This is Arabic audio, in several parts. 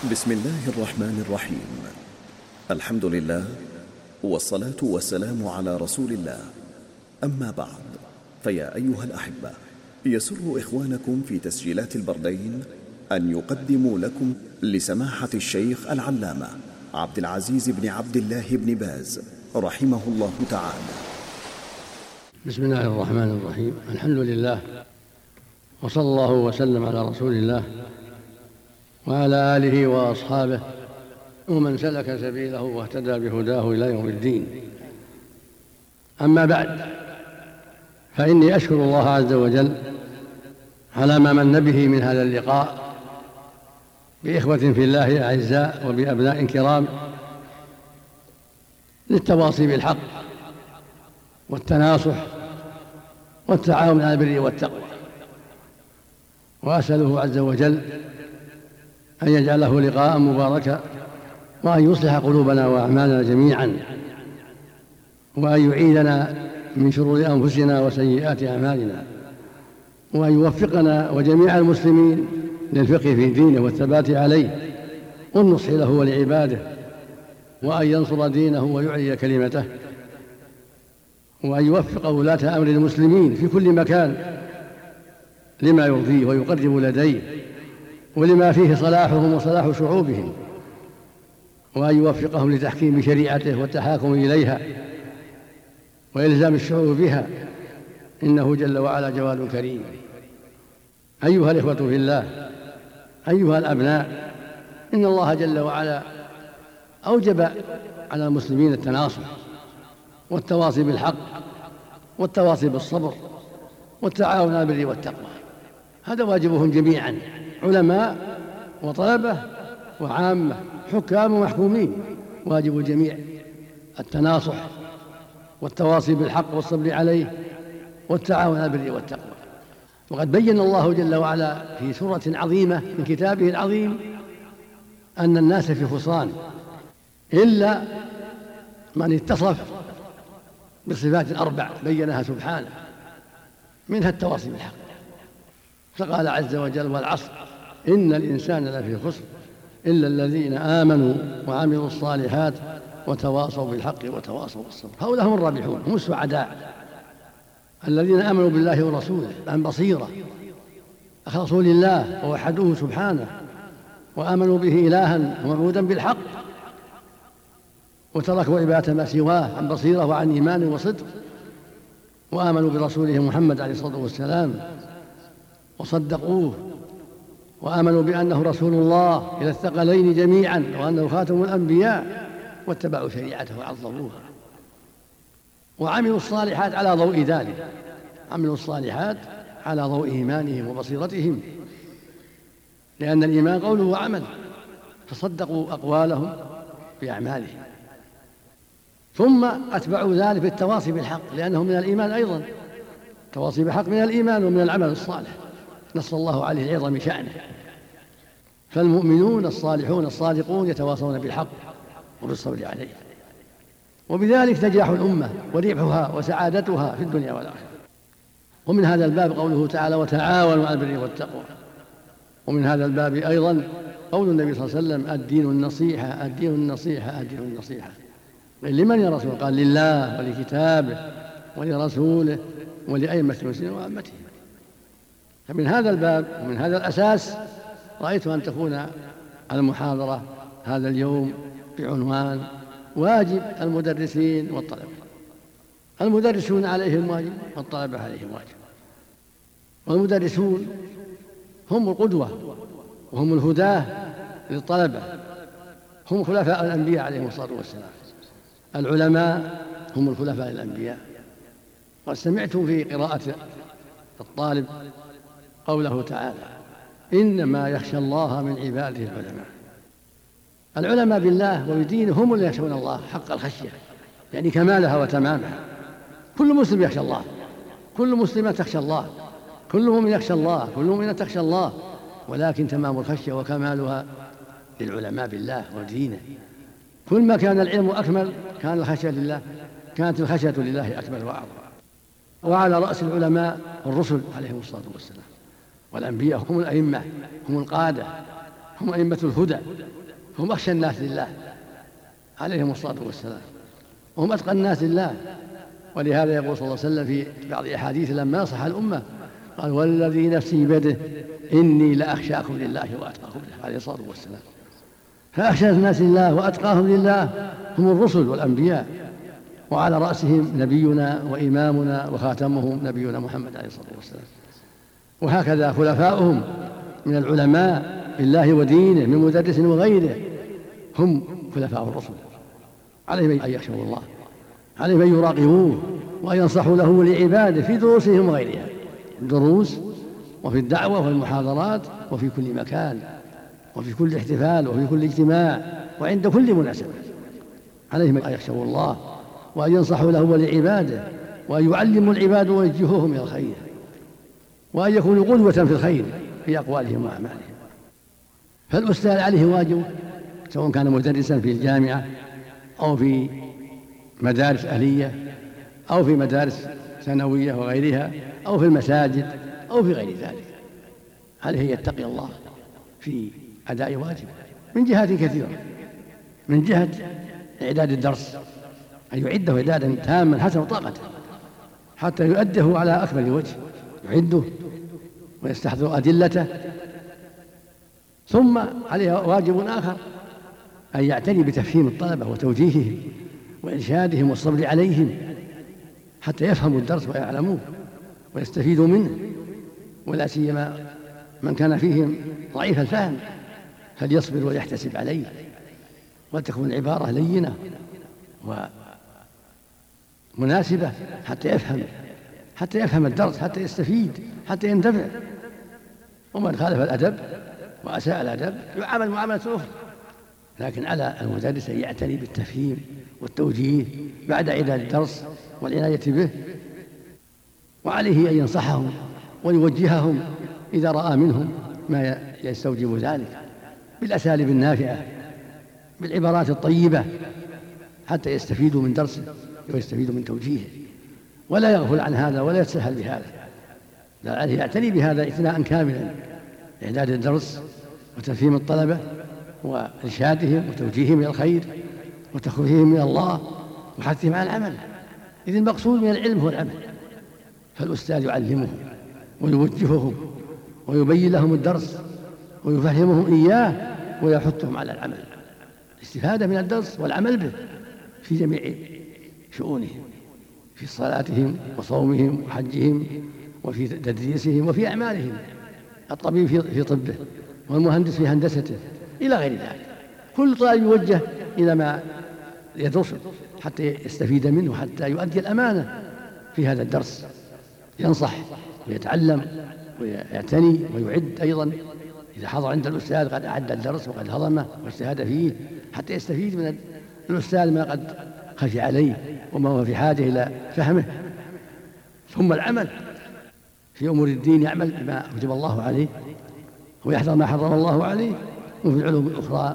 بسم الله الرحمن الرحيم. الحمد لله والصلاة والسلام على رسول الله، أما بعد، فيا أيها الأحبة، يسر إخوانكم في تسجيلات البردين أن يقدموا لكم لسماحة الشيخ العلامة عبد العزيز بن عبد الله بن باز رحمه الله تعالى. بسم الله الرحمن الرحيم. الحمد لله وصلى الله وسلم على رسول الله وعلى آله وأصحابه ومن سلك سبيله واهتدى بهداه إلى يوم الدين. أما بعد، فإني أشكر الله عز وجل على ما من به من هذا اللقاء بإخوة في الله أعزاء وبأبناء كرام للتواصي بالحق والتناصح والتعاون على البر والتقوى، وأسأله عز وجل أن يجعله لقاء مباركا، وأن يصلح قلوبنا وأعمالنا جميعا، وأن يعيذنا من شرور أنفسنا وسيئات أعمالنا، وأن يوفقنا وجميع المسلمين للفقه في دينه والثبات عليه والنصح له ولعباده، وأن ينصر دينه ويعلي كلمته، وأن يوفق ولاة أمر المسلمين في كل مكان لما يرضيه ويقرب لديه ولما فيه صلاحهم وصلاح شعوبهم، وأن يوفقهم لتحكيم شريعته والتحاكم إليها وإلزام الشعوب بها، إنه جل وعلا جواد كريم. أيها الإخوة في الله، أيها الأبناء، إن الله جل وعلا أوجب على المسلمين التناصح والتواصي بالحق والتواصي بالصبر والتعاون على البر والتقوى. هذا واجبهم جميعا، علماء وطلبة وعامة، حكام ومحكومين، واجب الجميع التناصح والتواصي بالحق والصبر عليه والتعاون على البر والتقوى. وقد بين الله جل وعلا في سورة عظيمة من كتابه العظيم أن الناس في خسران إلا من اتصف بصفات أربع بينها سبحانه، منها التواصي بالحق، فقال عز وجل: والعصر إن الإنسان لفي خسر إلا الذين آمنوا وعملوا الصالحات وتواصوا بالحق وتواصوا بالصبر. هؤلاء هم الرابحون، هم السعداء، الذين آمنوا بالله ورسوله عن بصيرة، أخلصوا لله ووحدوه سبحانه وآمنوا به إلها ومعبودا بالحق، وتركوا عبادة ما سواه عن بصيرة وعن إيمان وصدق، وآمنوا برسوله محمد عليه الصلاة والسلام وصدقوه، وآمنوا بأنه رسول الله إلى الثقلين جميعا وأنه خاتم الأنبياء، واتبعوا شريعته وعظموها، وعملوا الصالحات على ضوء ذلك، عملوا الصالحات على ضوء إيمانهم وبصيرتهم، لأن الإيمان قول وعمل، فصدقوا أقوالهم بأعمالهم، ثم أتبعوا ذلك بالتواصي بالحق، لأنه من الإيمان أيضا، التواصي بالحق من الإيمان ومن العمل الصالح، نص الله عليه عظم شأنه. فالمؤمنون الصالحون الصادقون يتواصون بالحق وبالصبر عليه، وبذلك نجاح الأمة وربحها وسعادتها في الدنيا والآخرة. ومن هذا الباب قوله تعالى: وتعاونوا على البر والتقوى. ومن هذا الباب أيضا قول النبي صلى الله عليه وسلم: الدين النصيحة، الدين النصيحة، الدين النصيحة. لمن يا رسول؟ قال: لله ولكتابه ولرسوله ولأئمة المسلمين وعامتهم. فمن هذا الباب ومن هذا الأساس رأيت أن تكون المحاضرة هذا اليوم بعنوان: واجب المدرسين والطلبة. المدرسون عليهم واجب والطلبة عليهم واجب. والمدرسون هم القدوة وهم الهداة للطلبة، هم خلفاء الأنبياء عليهم الصلاة والسلام. العلماء هم الخلفاء الأنبياء. وسمعت في قراءة الطالب قوله تعالى: إنما يخشى الله من عباده العلماء. العلماء بالله وبدينه هم اللي يخشون الله حق الخشية، يعني كمالها وتمامها. كل مسلم يخشى الله، كل مسلمة تخشى الله، كل مؤمن يخشى الله، كل مؤمنة تخشى الله، ولكن تمام الخشية وكمالها للعلماء بالله ودينه. كل ما كان العلم أكمل كان الخشية لله، كانت الخشية لله أكمل وأعظم. وعلى رأس العلماء الرسل عليهم الصلاة والسلام، والأنبياء هم الأئمة، هم القادة، هم أئمة الهدى، هم أخشى الناس لله عليهم الصلاة والسلام، وهم أتقى الناس لله. ولهذا يقول صلى الله عليه وسلم في بعض الأحاديث لما نصح الأمة قال: والذي نفسي بيده إني لأخشاكم لله وأتقاكم له، عليه الصلاة والسلام. فأخشى الناس لله وأتقاهم لله هم الرسل والأنبياء، وعلى رأسهم نبينا وإمامنا وخاتمهم نبينا محمد عليه الصلاة والسلام. وهكذا خلفاؤهم من العلماء بالله ودينه من مدرس وغيره هم خلفاء الرسل، عليهم أن يخشوا الله، عليهم أن يراقبوه وأن ينصحوا له ولعباده في دروسهم وغيرها، الدروس وفي الدعوة وفي المحاضرات وفي كل مكان وفي كل احتفال وفي كل اجتماع وعند كل مناسبة. عليهم أن يخشوا الله وأن ينصحوا له ولعباده وأن يعلموا العباد ويوجهوهم إلى الخير، وأن يكونوا قدوة في الخير في أقوالهم وأعمالهم. فالأستاذ عليه واجب، سواء كان مدرسا في الجامعة أو في مدارس أهلية أو في مدارس ثانوية وغيرها أو في المساجد أو في غير ذلك، عليه يتقي الله في أداء واجبه من جهات كثيرة. من جهة إعداد الدرس، أن يعده إعدادا تاما حسب طاقته حتى يؤديه على أكمل وجه، يعده ويستحضر أدلته. ثم عليه واجب آخر، أن يعتني بتفهيم الطلبة وتوجيههم وإرشادهم والصبر عليهم حتى يفهموا الدرس ويعلموه ويستفيدوا منه، ولا سيما من كان فيهم ضعيف الفهم فليصبر ويحتسب عليه، وتكون العبارة لينة ومناسبة حتى يفهم الدرس، حتى يستفيد، حتى ينتفع. ومن خالف الأدب وأساء الأدب يعامل معاملة أخرى. لكن على المدرس أن يعتني بالتفهيم والتوجيه بعد إعداد الدرس والعناية به، وعليه أن ينصحهم ويوجههم إذا رأى منهم ما يستوجب ذلك بالأساليب النافعة بالعبارات الطيبة حتى يستفيدوا من درسه ويستفيدوا من توجيهه، ولا يغفل عن هذا ولا يتساهل بهذا، بل عليه يعتني بهذا اعتناء كاملا، إعداد الدرس وتفهيم الطلبة وإرشادهم وتوجيههم إلى الخير وتخويفهم من الله وحثهم على العمل، إذ المقصود من العلم هو العمل. فالأستاذ يعلمهم ويوجههم ويبين لهم الدرس ويفهمهم إياه ويحثهم على العمل، الاستفادة من الدرس والعمل به في جميع شؤونهم، في صلاتهم وصومهم وحجهم وفي تدريسهم وفي أعمالهم، الطبيب في طبه والمهندس في هندسته إلى غير ذلك. كل طالب يوجه إلى ما يدرسه حتى يستفيد منه، حتى يؤدي الأمانة في هذا الدرس، ينصح ويتعلم ويعتني ويعد أيضا إذا حضر عند الأستاذ قد أعد الدرس وقد هضمه واجتهد فيه، حتى يستفيد من الأستاذ ما قد خشي عليه وما هو في حاجة إلى فهمه. ثم العمل في أمور الدين، يعمل بما أوجب الله عليه ويحذر ما حرم الله عليه، وفي العلوم الأخرى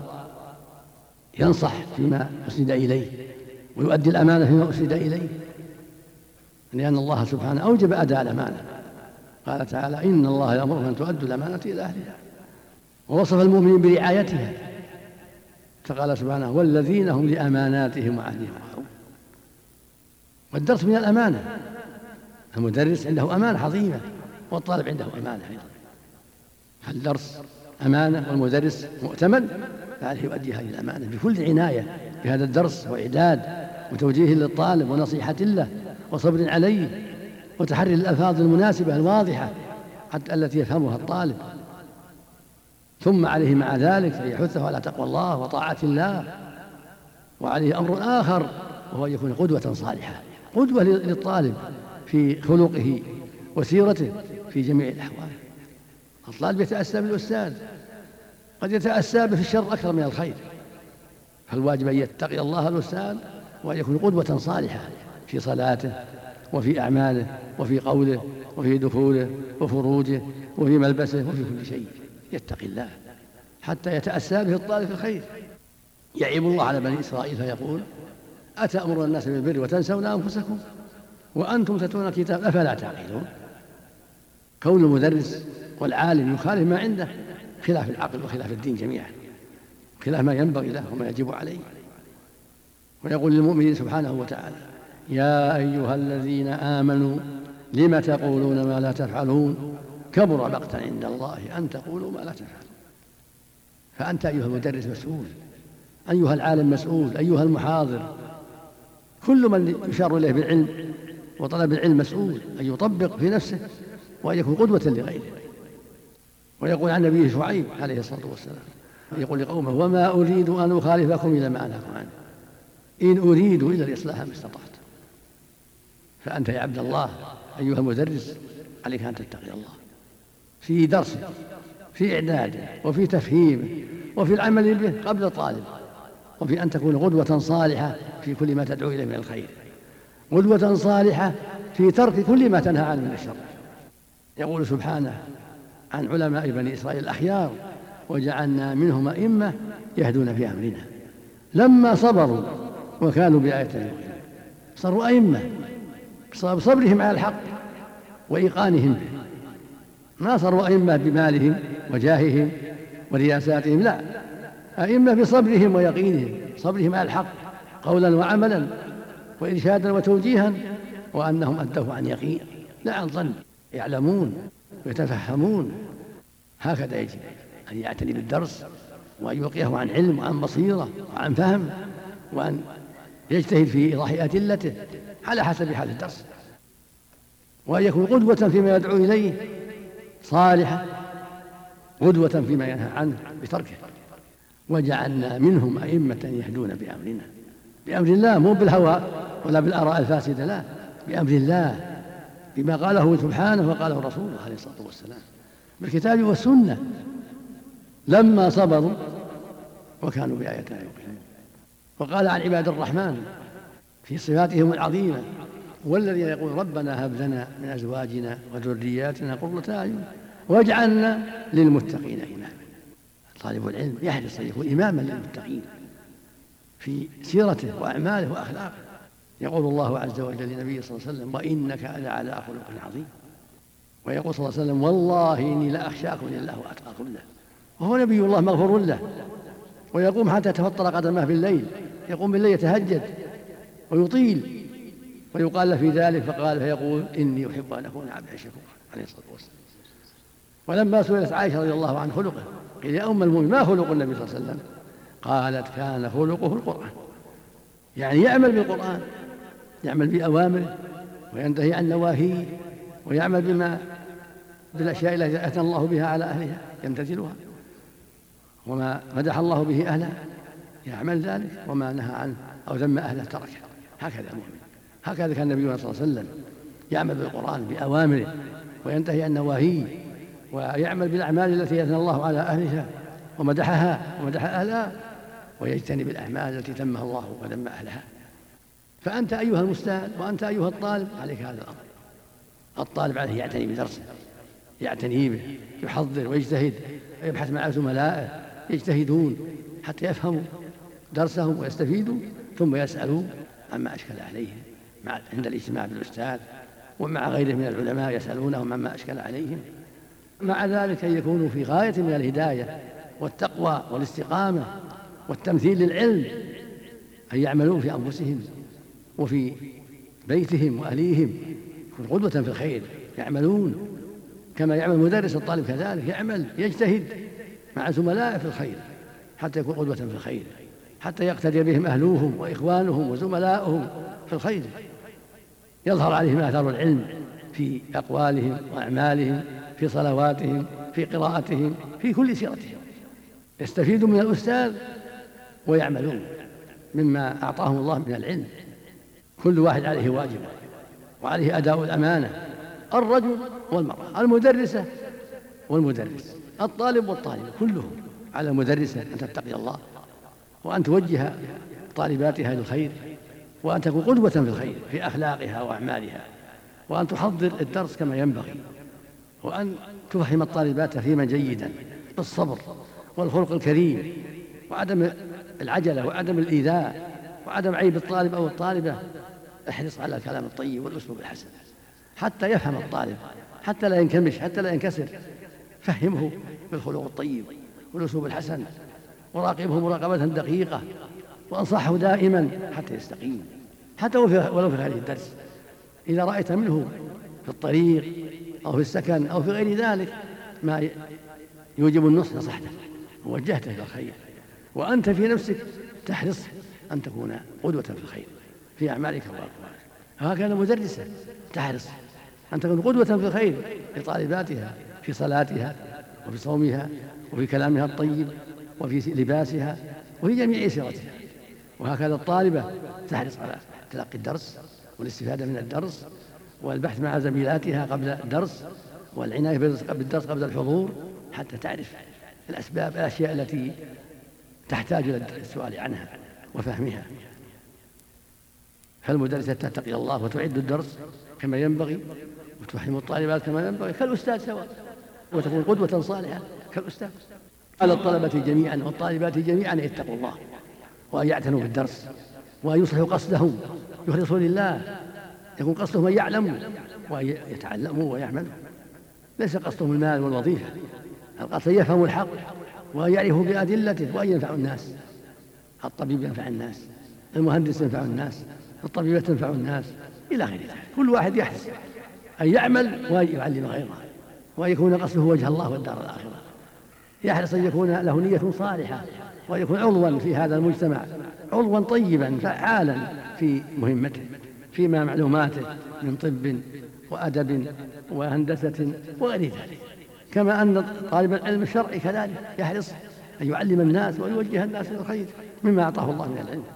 ينصح فيما أسند إليه ويؤدي الأمانة فيما أسند إليه، لأن الله سبحانه أوجب أداء الأمانة، قال تعالى: إن الله يأمر أن تؤدوا الأمانة إلى أهلها، ووصف المؤمنين برعايتها فقال سبحانه: والذين هم لأماناتهم وعهدهم راعون. والدرس من الأمانة، المدرس عنده أمانة عظيمة والطالب عنده أمانة أيضا، فالدرس أمانة والمدرس مؤتمن، فعليه يؤدي هذه الأمانة بكل عناية بهذا الدرس وإعداد وتوجيه للطالب ونصيحة له وصبر عليه وتحري الألفاظ المناسبة الواضحة حتى التي يفهمها الطالب. ثم عليه مع ذلك أن يحثه على تقوى الله وطاعة الله. وعليه أمر آخر وهو أن يكون قدوة صالحة، قدوة للطالب في خلقه وسيرته في جميع الأحوال. الطالب يتأسى بالأستاذ، قد يتأسى به في الشر أكثر من الخير، فالواجب أن يتقي الله الأستاذ وأن يكون قدوة صالحة في صلاته وفي أعماله وفي قوله وفي دخوله وفروجه وفي ملبسه وفي كل شيء، يتقي الله حتى يتأسى به الطالب في الخير. يعيب الله على بني إسرائيل فيقول: أتأمرون الناس بالبر وتنسون أنفسكم وأنتم تتلون الكتاب أفلا تعقلون. كون المدرس والعالم يخالف ما عنده خلاف العقل وخلاف الدين جميعا، خلاف ما ينبغي له وما يجب عليه. ويقول للمؤمنين سبحانه وتعالى: يا أيها الذين آمنوا لم تقولون ما لا تفعلون كبر مقتا عند الله أن تقولوا ما لا تفعلون. فأنت أيها المدرس مسؤول، أيها العالم مسؤول، أيها المحاضر، كل من يشار إليه بالعلم وطلب العلم مسؤول أن يطبق في نفسه وأن يكون قدوة لغيره. ويقول عن نبيه شعيب عليه الصلاة والسلام، يقول لقومه: وما أريد أن أخالفكم إلى ما أنهاكم عنه إن أريد إلا الإصلاح ما استطعت. فأنت يا عبد الله أيها المدرس عليك أن تتقي الله في درسه، في إعداده، وفي تفهيمه، وفي العمل به قبل الطالب، وفي أن تكون قدوة صالحة في كل ما تدعو إليه من الخير، قدوة صالحة في ترك كل ما تنهى عنه من الشر. يقول سبحانه عن علماء بني إسرائيل الأخيار: وجعلنا منهم أئمة يهدون في أمرنا لما صبروا وكانوا بآياتنا يوقنون. صاروا أئمة بصبرهم على الحق وإيقانهم به، ما صاروا أئمة بمالهم وجاههم ورياساتهم، لا، أئمة بصبرهم ويقينهم، صبرهم على الحق قولا وعملا وإرشادا وتوجيها، وأنهم أدوه عن يقين لا عن ظن، يعلمون ويتفهمون. هكذا يجب أن يعتني بالدرس وأن يلقيه عن علم وعن بصيرة وعن فهم، وأن يجتهد في إيضاح أدلته على حسب حال الدرس، وأن يكون قدوة فيما يدعو إليه صالحة، قدوة فيما ينهى عنه بتركه. وجعلنا منهم أئمة يهدون بأمرنا، بأمر الله، مو بالهوى ولا بالآراء الفاسدة، لا، بأمر الله، بما قاله سبحانه وقاله رسوله عليه الصلاة والسلام بالكتاب والسنة، لما صبروا وكانوا بآياتنا يوقنون. وقال عن عباد الرحمن في صفاتهم العظيمة: والذين يقول ربنا هب لنا من أزواجنا وذرياتنا قرة أعين واجعلنا للمتقين إماما. طالب العلم يحرص أن يكون إماما للمتقين في سيرته وأعماله وأخلاقه. يقول الله عز وجل لنبيه صلى الله عليه وسلم: وإنك لعلى خلق عظيم. ويقول صلى الله عليه وسلم: والله إني لأخشاكم لله وأتقاكم له. وهو نبي الله مغفور له، ويقوم حتى تفطر قدمه بالليل، يقوم بالليل يتهجد ويطيل، ويقال له في ذلك فيقول: إني أحب أن أكون عبدا شكورا عليه الصلاة والسلام. ولما سئلت عائشة رضي الله عن خلقه قيل: يا أم المؤمنين ما خلق النبي صلى الله عليه وسلم؟ قالت: كان خلقه القرآن، يعني يعمل بالقرآن، يعمل بأوامره وينتهي عن نواهيه، ويعمل بالأشياء التي أثنى الله بها على أهلها يمتثلها، وما مدح الله به أهله يعمل ذلك، وما نهى عنه أو ذم أهله تركه. هكذا المؤمن، هكذا كان النبي صلى الله عليه وسلم يعمل بالقرآن بأوامره وينتهي عن نواهيه، ويعمل بالأعمال التي أثنى الله على أهلها ومدح أهلها، ويجتنب الأعمال التي ذمها الله وذم أهلها. فأنت أيها المستاذ وأنت أيها الطالب عليك هذا الأمر. الطالب عليه يعتني بدرسه، يعتني به، يحضر ويجتهد، ويبحث مع زملائه يجتهدون حتى يفهموا درسهم ويستفيدوا، ثم يسألوا عما أشكل عليهم عند الاجتماع بالأستاذ، ومع غيره من العلماء يسألونهم عما أشكل عليهم. مع ذلك أن يكونوا في غاية من الهداية والتقوى والاستقامة والتمثيل للعلم، أن يعملوا في أنفسهم وفي بيتهم وأهليهم، يكون قدوة في الخير، يعملون كما يعمل مدرس الطالب، كذلك يعمل يجتهد مع زملائه في الخير حتى يكون قدوة في الخير، حتى يقتدي بهم أهلوهم وإخوانهم وزملاؤهم في الخير، يظهر عليهم آثار العلم في أقوالهم وأعمالهم، في صلواتهم، في قراءتهم، في كل سيرتهم. يستفيدوا من الأستاذ ويعملون مما أعطاهم الله من العلم. كل واحد عليه واجب وعليه أداء الأمانة، الرجل والمرأة، المدرسة والمدرس، الطالب والطالبة، كلهم على المدرسة أن تتقي الله وأن توجه طالباتها للخير، وأن تكون قدوة في الخير في أخلاقها وأعمالها، وأن تحضر الدرس كما ينبغي، وأن تفهم الطالبات تفهيما جيدا بالصبر والخلق الكريم، وعدم العجلة وعدم الإيذاء وعدم عيب الطالب أو الطالبة. احرص على الكلام الطيب والأسلوب الحسن حتى يفهم الطالب، حتى لا ينكمش، حتى لا ينكسر فهمه بالخلق الطيب والأسلوب الحسن، وراقبه مراقبة دقيقة، وأنصحه دائما حتى يستقيم، حتى ولو في هذه الدرس. إذا رأيت منه في الطريق أو في السكن أو في غير ذلك ما يوجب النصح نصحته ووجهته إلى الخير، وأنت في نفسك تحرص أن تكون قدوة في الخير في أعمالك وأقوالك. هكذا مدرسة تحرص أن تكون قدوة في الخير لطالباتها في صلاتها وفي صومها وفي كلامها الطيب وفي لباسها وفي جميع سيرتها. وهكذا الطالبة تحرص على تلقي الدرس والاستفادة من الدرس والبحث مع زميلاتها قبل الدرس والعناية بالدرس قبل الحضور، حتى تعرف الأسباب الأشياء التي تحتاج إلى السؤال عنها وفهمها. فالمدرسة تتقي الله وتعد الدرس كما ينبغي وتفهم الطالبات كما ينبغي كالأستاذ سواء، وتكون قدوة صالحة كالأستاذ. على الطلبة جميعا والطالبات جميعا يتقوا الله وأن يعتنوا بالدرس وأن يصلحوا قصدهم، يخلصوا لله، يكون قصدهم أن يعلموا وأن يتعلموا ويعملوا، ليس قصدهم المال والوظيفة. القصد يفهموا الحق وأن يعرفوا بأدلته وأن ينفعوا الناس. الطبيب ينفع الناس، المهندس ينفع الناس، الطبيبة تنفع الناس، إلى غير ذلك. كل واحد يحرص أن يعمل وأن يعلم غيره وأن يكون قصده وجه الله والدار الآخرة. يحرص أن يكون له نية صالحة وأن يكون عضوا في هذا المجتمع، عضوا طيبا فعالا في مهمته فيما معلوماته من طب وأدب وهندسة وغير ذلك. كما أن طالب العلم الشرعي كذلك يحرص أن يعلم الناس ويوجه الناس إلى الخير مما أعطاه الله من العلم.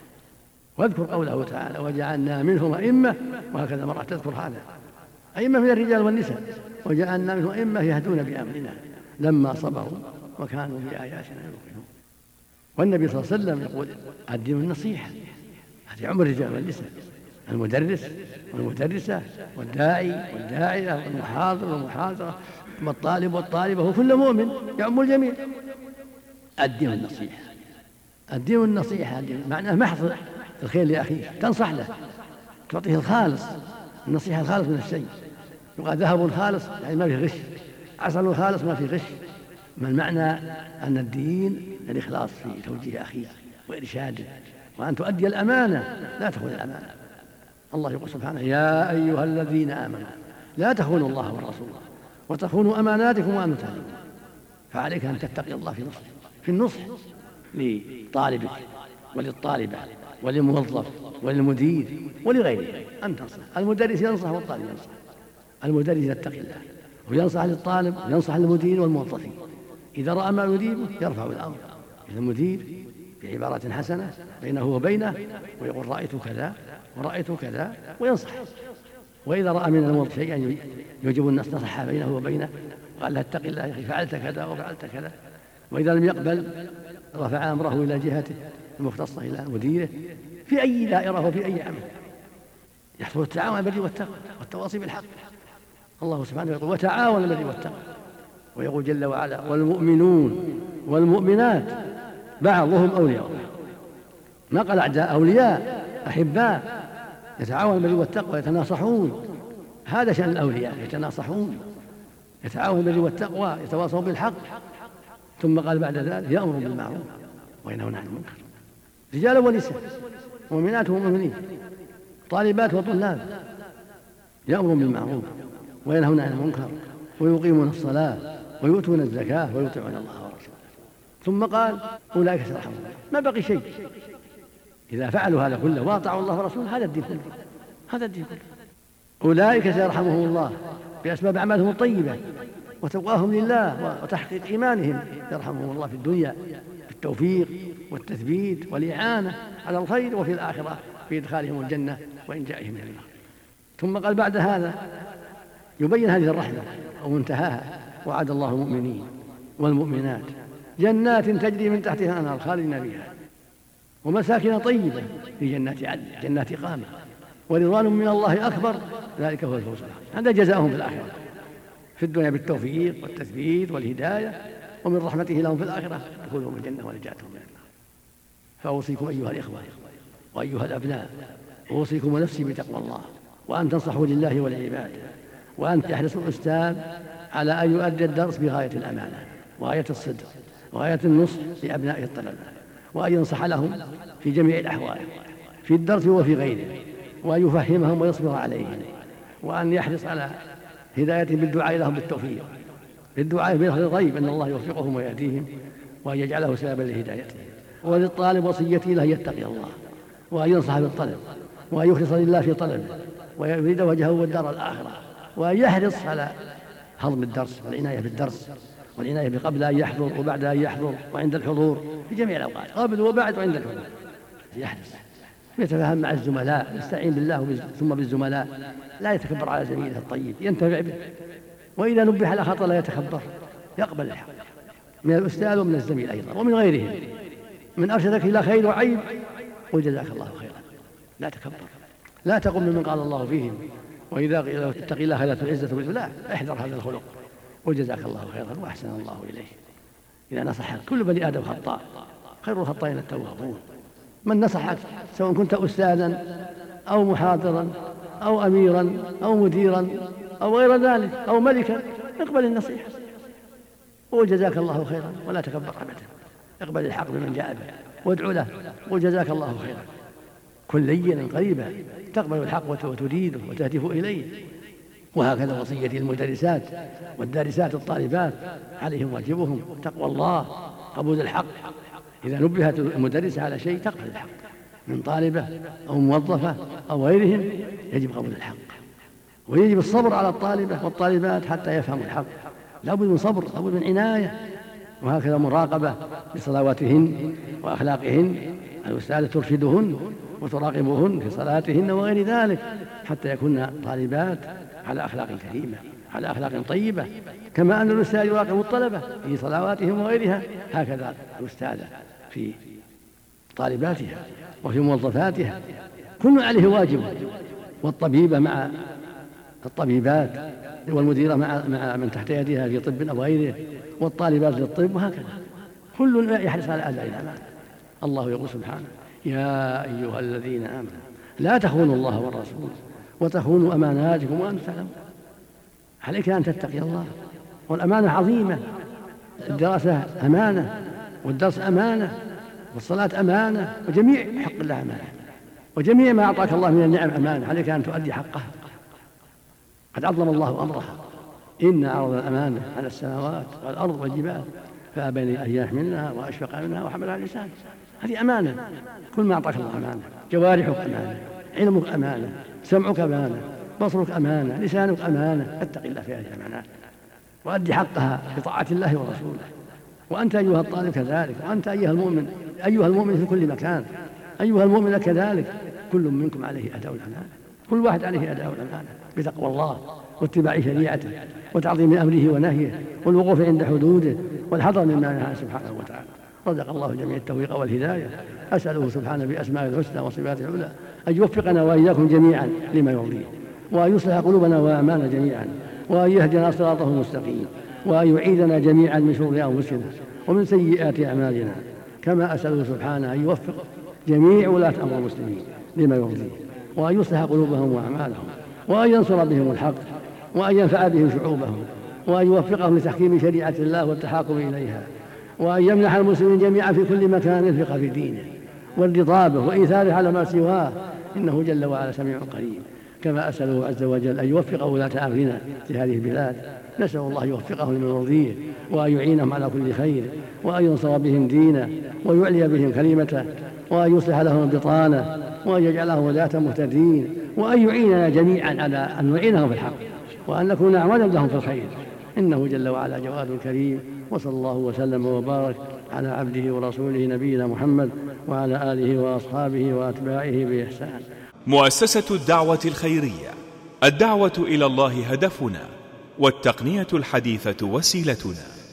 واذكر قوله تعالى وجعلنا منهم أئمة، وهكذا مرة تذكر هذا، أئمة من الرجال والنساء، وجعلنا منهم أئمة يهدون بأمرنا لما صبروا وكانوا بآياتنا يوقنون. والنبي صلى الله عليه وسلم يقول الدين النصيحة، هذه عمر الرجال والنساء، المدرس والمدرسة والداعي والداعية والمحاضر والمحاضرة والطالب والطالبة وكل مؤمن يعم الجميع. الدين النصيحة، الدين النصيحة معناه محض الخير لأخيه، تنصح له، تعطيه الخالص، النصيحة الخالص من الشيء. يقال ذهب خالص يعني ما فيه غش، عسل خالص ما فيه غش. ما المعنى أن الدين الإخلاص في توجيه أخيه وإرشاده، وأن تؤدي الأمانة لا تخون الأمانة. الله يقول سبحانه يا أيها الذين آمنوا لا تخونوا الله والرسول وتخونوا أماناتكم وأنتم تعلمون. فعليك أن تتقي الله في النصح لطالبك وللطالبة وللموظف وللمدير ولغيره، أن تنصح. المدرس ينصح والطالب ينصح. المدرس يتقي الله وينصح للطالب وينصح للمدير والموظفين. إذا رأى ما يريبه يرفع الأمر إلى المدير بعبارة حسنة بينه وبينه ويقول رأيت كذا ورأيت كذا وينصح. وإذا رأى من الموظف شيئا يجب الناس نصح بينه وبينه وقال له اتق الله يا أخي فعلت كذا وفعلت كذا. وإذا لم يقبل رفع أمره إلى جهته المختصة إلى مديره في أي دائرة وفي أي عمل. يحصل التعاون على البر والتقوى والتواصي بالحق. الله سبحانه يقول وتعاون على البر والتقوى، ويقول جل وعلا والمؤمنون والمؤمنات بعضهم أولياء. ما قال أعداء، أولياء أحباء يتعاون بالبر والتقوى يتناصحون. هذا شأن الأولياء، يتناصحون يتعاون بالبر والتقوى يتواصون بالحق. ثم قال بعد ذلك يأمر بالمعروف وينهون عن المنكر، رجال ونساء مؤمنات ومؤمنين طالبات وطلاب، يأمر بالمعروف وينهون عن المنكر ويقيمون الصلاة ويؤتون الزكاة ويطيعون الله ورسوله. ثم قال أولئك سيرحمهم. ما بقي شيء. إذا فعلوا هذا كله واطاعوا الله ورسوله هذا الدين كله، هذا الدين كله. أولئك سيرحمهم الله بأسباب أعمالهم الطيبة وتقواهم لله وتحقيق إيمانهم، يرحمهم الله في الدنيا بالتوفيق والتثبيت والإعانة على الخير، وفي الآخرة في إدخالهم الجنة وإنجائهم من النار. ثم قال بعد هذا يبين هذه الرحمة ومنتهاها وعد الله المؤمنين والمؤمنات جنات تجري من تحتها الأنهار خالدين فيها ومساكن طيبة في جنات عدن جنات إقامة ورضوان من الله أكبر ذلك هو الفوز العظيم. هذا جزاؤهم في الآخرة، في الدنيا بالتوفيق والتثبيت والهداية، ومن رحمته لهم في الآخرة دخولهم الجنة ونجاتهم من النار. فأوصيكم أيها الإخوة وأيها الأبناء، أوصيكم ونفسي بتقوى الله، وأن تنصحوا لله ولعباده، وأن يحرص الأستاذ على أن يؤدي الدرس بغاية الأمانة وغاية الصدق وغاية النصح لأبناء الطلبة، وأن ينصح لهم في جميع الأحوال في الدرس وفي غيره، وأن يفهمهم ويصبر عليهم، وأن يحرص على هدايتهم بالدعاء لهم بالتوفيق، بالدعاء بلفظ الغيب أن الله يوفقهم ويهديهم وأن يجعله سببا لهدايتهم. وللطالب وصيتي له يتقي الله وأن ينصح بالطلب وأن يخلص لله في طلبه ويريد وجهه والدار الآخرة، وأن يحرص على هضم الدرس والعناية بالدرس والعناية قبل أن يحضر وبعد أن يحضر وعند الحضور في جميع الأوقات، قبل وبعد وعند الحضور يحرص، يتفاهم مع الزملاء، يستعين بالله ثم بالزملاء، لا يتكبر على زميله الطيب، ينتفع به، وإذا نبه على خطأ لا يتكبر، يقبل الحق من الأستاذ ومن الزميل أيضا ومن غيرهم، من أرشدك إلى خير وعيب وجزاك الله خيرا، لا تكبر، لا تقم من قال الله فيهم، وإذا قيل اتق الله خلت العزة بالله، احذر هذا الخلق وجزاك الله خيرا وأحسن الله إليه. إذا نصحك كل بني آدم خطاء، خير الخطائين التوابون. من نصحك سواء كنت أستاذا أو محاضرا أو أميرا أو مديرا أو غير ذلك أو ملكا، اقبل النصيحة وجزاك الله خيرا ولا تكبر أبدا، اقبل الحق بمن جاء به وادعو له وجزاك الله خيرا، كن لينا قريبا تقبل الحق وتريده وتهدف إليه. وهكذا وصيتي المدرسات والدارسات الطالبات، عليهم واجبهم تقوى الله، قبول الحق، إذا نبهت المدرسة على شيء تقبل الحق من طالبة أو موظفة أو غيرهم، يجب قبول الحق، ويجب الصبر على الطالبة والطالبات حتى يفهموا الحق، لا بد من صبر، لا بد من عناية. وهكذا مراقبة بصلواتهن وأخلاقهن، الأستاذة ترشدهن وتراقبهن في صلاتهن وغير ذلك، حتى يكون طالبات على أخلاق كريمة، على أخلاق طيبة، كما أن الأستاذ يراقب الطلبة في صلواتهم وغيرها، هكذا الأستاذة في طالباتها وفي موظفاتها، كل عليه واجب، والطبيبة مع الطبيبات، والمديرة مع من تحت يدها في طب أو غيره، والطالبات للطب، وهكذا كل يحرص على أداء الأمانة. الله يقول سبحانه: يا أيها الذين آمنوا لا تخونوا الله والرسول وتخونوا أماناتكم وأنتم تعلمون. عليك أن تتقي الله، والأمانة عظيمة، الدراسة أمانة، والدرس أمانة، والصلاة أمانة، وجميع حق الله أمانة، وجميع ما أعطاك الله من النعم أمانة، عليك أن تؤدي حقها. قد عظم الله أمرها: إنا عرضنا الأمانة على السماوات والأرض والجبال فأبين أن يحملنها وأشفق منها وحملها الإنسان. هذه أمانة، كل ما أعطاك الله أمانة، جوارحك أمانة، علمك أمانة، سمعك أمانة، بصرك أمانة، لسانك أمانة، اتق الله في هذه الأمانات وأدي حقها بطاعة الله ورسوله. وأنت أيها الطالب كذلك، وأنت أيها المؤمن في كل مكان، أيها المؤمن كذلك، كل منكم عليه أداء الأمانة، كل واحد عليه أداء الأمانة بتقوى الله واتباع شريعته وتعظيم أمره ونهيه والوقوف عند حدوده والحذر مما نهى سبحانه وتعالى. رزق الله جميع التوفيق والهداية، أسأله سبحانه بأسمائه الحسنى وصفاته العلى أن يوفقنا وإياكم جميعا لما يرضيه، وأن يصلح قلوبنا وأعمالنا جميعا، وأن يهدنا صراطه المستقيم، وأن يعيذنا جميعا من شرور أنفسنا ومن سيئات أعمالنا، كما أسأله سبحانه أن يوفق جميع ولاة أمر المسلمين لما يرضيه، وأن يصلح قلوبهم وأعمالهم، وأن ينصر بهم الحق، وأن ينفع بهم شعوبهم، وأن يوفقهم لتحكيم شريعة الله والتحاكم إليها، وأن يمنح المسلمين جميعا في كل مكان الفقه في دينه والرضا به وإيثاره على ما سواه، إنه جل وعلا سميع قريب. كما أسأله عز وجل أن يوفق ولاة أمرنا في هذه البلاد، نسأل الله يوفقهم لما يرضيه، وأن يعينهم على كل خير، وأن ينصر بهم دينه ويعلي بهم كلمته، وأن يصلح لهم البطانة، وأن يجعلهم ولاة مهتدين، وأن يعيننا جميعا على أن نعينهم في الحق، وأن نكون أعوانا لهم في الخير، إنه جل وعلا جواد كريم. وصلى الله وسلم وبارك على عبده ورسوله نبينا محمد وعلى آله وأصحابه وأتباعه بإحسان. مؤسسة الدعوة الخيرية، الدعوة إلى الله هدفنا، والتقنية الحديثة وسيلتنا.